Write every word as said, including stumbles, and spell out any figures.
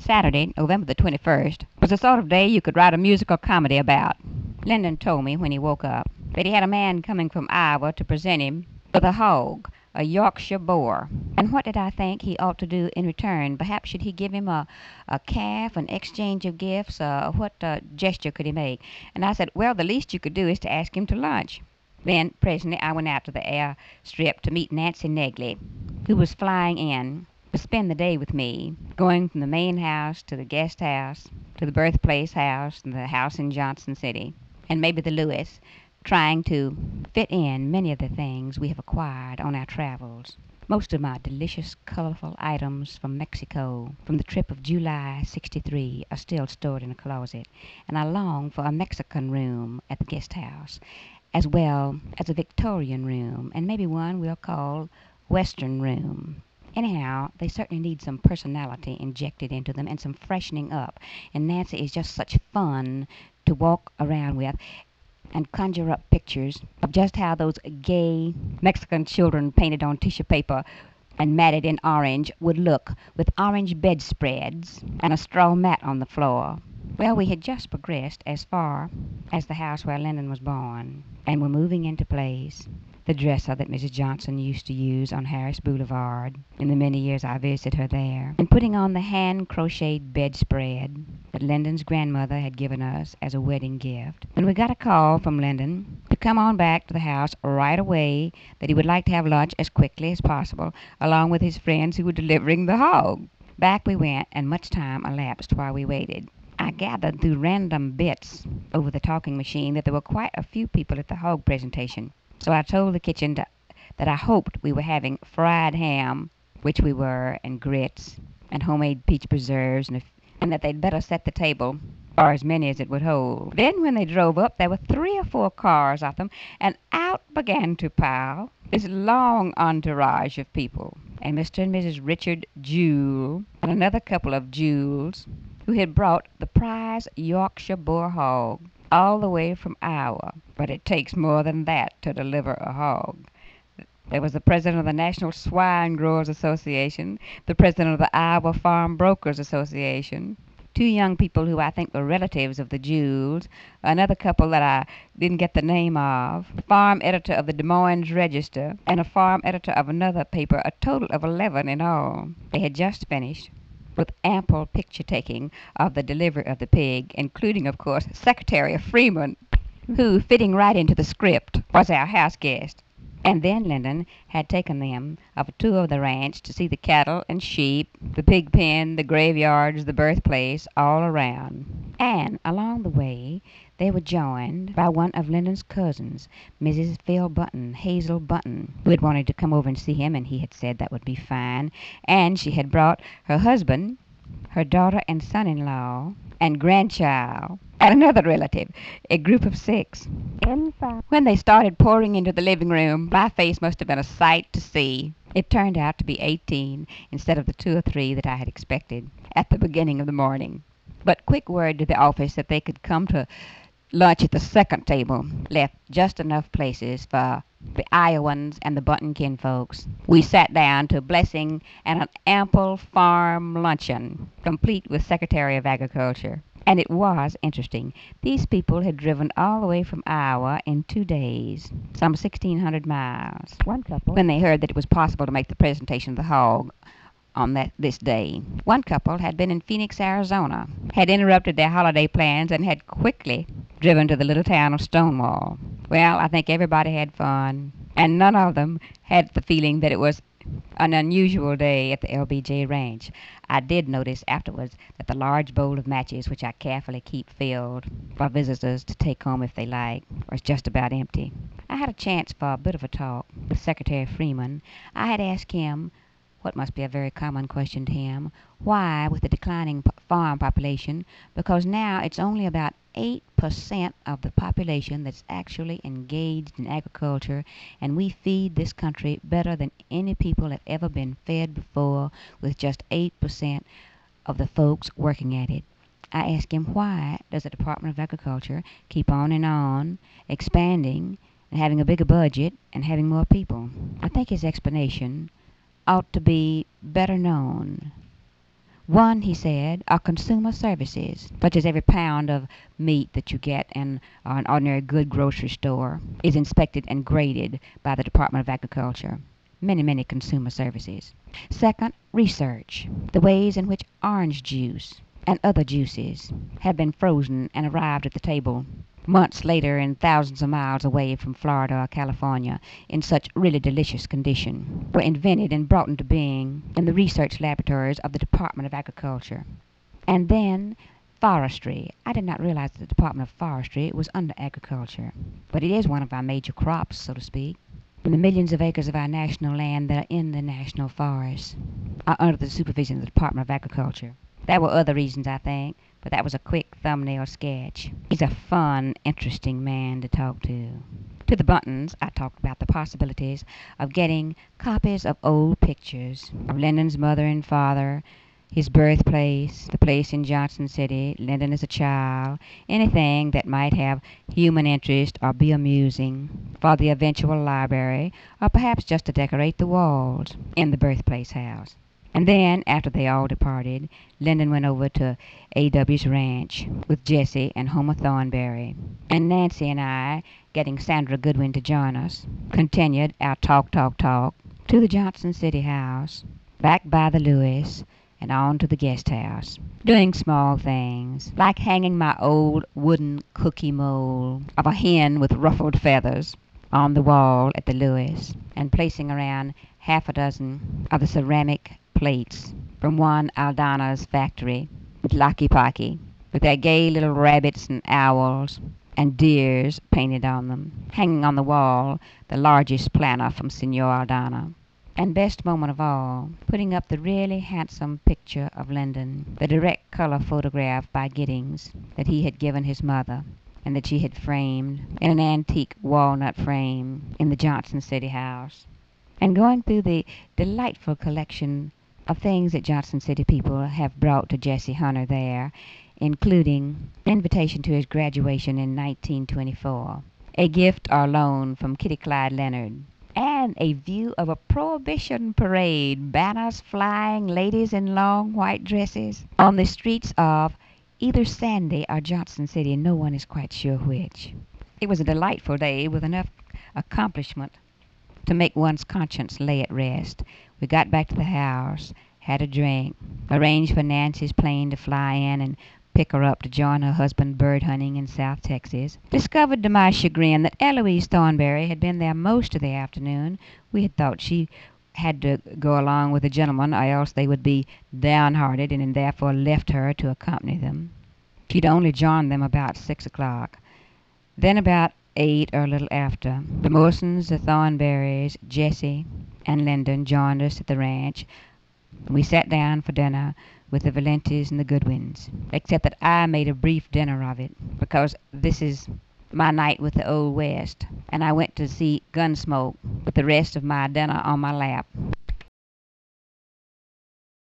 Saturday, November the twenty-first, was the sort of day you could write a musical comedy about. Lyndon told me when he woke up that he had a man coming from Iowa to present him with a hog, a Yorkshire boar. And what did I think he ought to do in return? Perhaps should he give him a, a calf, an exchange of gifts? Uh, what uh, gesture could he make? And I said, well, the least you could do is to ask him to lunch. Then, presently, I went out to the airstrip to meet Nancy Negley, who was flying in to spend the day with me, going from the main house to the guest house, to the birthplace house, and the house in Johnson City, and maybe the Lewis, trying to fit in many of the things we have acquired on our travels. Most of my delicious, colorful items from Mexico, from the trip of July sixty-three, are still stored in a closet, and I long for a Mexican room at the guest house, as well as a Victorian room, and maybe one we'll call Western room. Anyhow, they certainly need some personality injected into them and some freshening up, and Nancy is just such fun to walk around with and conjure up pictures of just how those gay Mexican children painted on tissue paper and matted in orange would look with orange bedspreads and a straw mat on the floor. Well, we had just progressed as far as the house where Lyndon was born, and were moving into place, the dresser that Missus Johnson used to use on Harris Boulevard in the many years I visited her there, and putting on the hand-crocheted bedspread that Lyndon's grandmother had given us as a wedding gift, when we got a call from Lyndon to come on back to the house right away, that he would like to have lunch as quickly as possible, along with his friends who were delivering the hog. Back we went, and much time elapsed while we waited. I gathered through random bits over the talking machine that there were quite a few people at the hog presentation. So I told the kitchen to, that I hoped we were having fried ham, which we were, and grits, and homemade peach preserves, and, if, and that they'd better set the table for as many as it would hold. Then when they drove up, there were three or four cars of them, and out began to pile this long entourage of people, and Mister and Missus Richard Jewell, and another couple of Jewells, who had brought the prize Yorkshire boar hog all the way from Iowa. But it takes more than that to deliver a hog. There was the president of the National Swine Growers Association, the president of the Iowa Farm Brokers Association, two young people who I think were relatives of the Jewells, another couple that I didn't get the name of, the farm editor of the Des Moines Register, and a farm editor of another paper, a total of eleven in all. They had just finished with ample picture-taking of the delivery of the pig, including, of course, Secretary Freeman, who, fitting right into the script, was our house guest. And then Lyndon had taken them of a tour of the ranch to see the cattle and sheep, the pig pen, the graveyards, the birthplace, all around. And along the way they were joined by one of Lyndon's cousins, Missus Phil Button, Hazel Button, who had wanted to come over and see him, and he had said that would be fine. And she had brought her husband, her daughter and son-in-law, and grandchild, and another relative, a group of six. Inside. When they started pouring into the living room, my face must have been a sight to see. It turned out to be eighteen instead of the two or three that I had expected at the beginning of the morning. But quick word to the office that they could come to lunch at the second table left just enough places for the Iowans and the Button kinfolks. We sat down to a blessing and an ample farm luncheon, complete with Secretary of Agriculture. And it was interesting. These people had driven all the way from Iowa in two days, some sixteen hundred miles, one couple, when they heard that it was possible to make the presentation of the hog on that this day. One couple had been in Phoenix, Arizona, had interrupted their holiday plans, and had quickly driven to the little town of Stonewall. Well, I think everybody had fun, and none of them had the feeling that it was an unusual day at the L B J Ranch. I did notice afterwards that the large bowl of matches, which I carefully keep filled for visitors to take home if they like, was just about empty. I had a chance for a bit of a talk with Secretary Freeman. I had asked him, what must be a very common question to him, why, with the declining p- farm population, because now it's only about eight percent of the population that's actually engaged in agriculture, and we feed this country better than any people have ever been fed before, with just eight percent of the folks working at it. I asked him, why does the Department of Agriculture keep on and on expanding and having a bigger budget and having more people? I think his explanation ought to be better known. One, he said, are consumer services, such as every pound of meat that you get in an ordinary good grocery store is inspected and graded by the Department of Agriculture. Many, many consumer services. Second, research. The ways in which orange juice and other juices have been frozen and arrived at the table months later and thousands of miles away from Florida or California in such really delicious condition, were invented and brought into being in the research laboratories of the Department of Agriculture. And then forestry. I did not realize that the Department of Forestry was under agriculture, but it is one of our major crops, so to speak. And the millions of acres of our national land that are in the national forests are under the supervision of the Department of Agriculture. There were other reasons, I think, but that was a quick thumbnail sketch. He's a fun, interesting man to talk to. To the Buntons, I talked about the possibilities of getting copies of old pictures of Lyndon's mother and father, his birthplace, the place in Johnson City, Lyndon as a child, anything that might have human interest or be amusing for the eventual library, or perhaps just to decorate the walls in the birthplace house. And then, after they all departed, Lyndon went over to A W's ranch with Jessie and Homer Thornberry. And Nancy and I, getting Sandra Goodwin to join us, continued our talk, talk, talk to the Johnson City house, back by the Lewis, and on to the guest house, doing small things, like hanging my old wooden cookie mold of a hen with ruffled feathers on the wall at the Lewis, and placing around half a dozen of the ceramic plates from one Aldana's factory with Locky Pocky, with their gay little rabbits and owls and deers painted on them, hanging on the wall the largest planner from Senor Aldana. And best moment of all, putting up the really handsome picture of Lyndon, the direct color photograph by Giddings that he had given his mother, and that she had framed in an antique walnut frame in the Johnson City house. And going through the delightful collection of things that Johnson City people have brought to Jesse Hunter there, including an invitation to his graduation in nineteen twenty-four, a gift or loan from Kitty Clyde Leonard, and a view of a Prohibition parade, banners flying, ladies in long white dresses, on the streets of either Sandy or Johnson City, no one is quite sure which. It was a delightful day with enough accomplishment to make one's conscience lay at rest. We got back to the house, had a drink, arranged for Nancy's plane to fly in and pick her up to join her husband bird hunting in South Texas. Discovered to my chagrin that Eloise Thornberry had been there most of the afternoon. We had thought she had to go along with the gentlemen, or else they would be downhearted, and therefore left her to accompany them. She'd only joined them about six o'clock. Then about eight or a little after, the Morsons, the Thornberrys, Jessie, and Lyndon joined us at the ranch. We sat down for dinner with the Valentes and the Goodwins, except that I made a brief dinner of it, because this is my night with the Old West, and I went to see Gunsmoke with the rest of my dinner on my lap,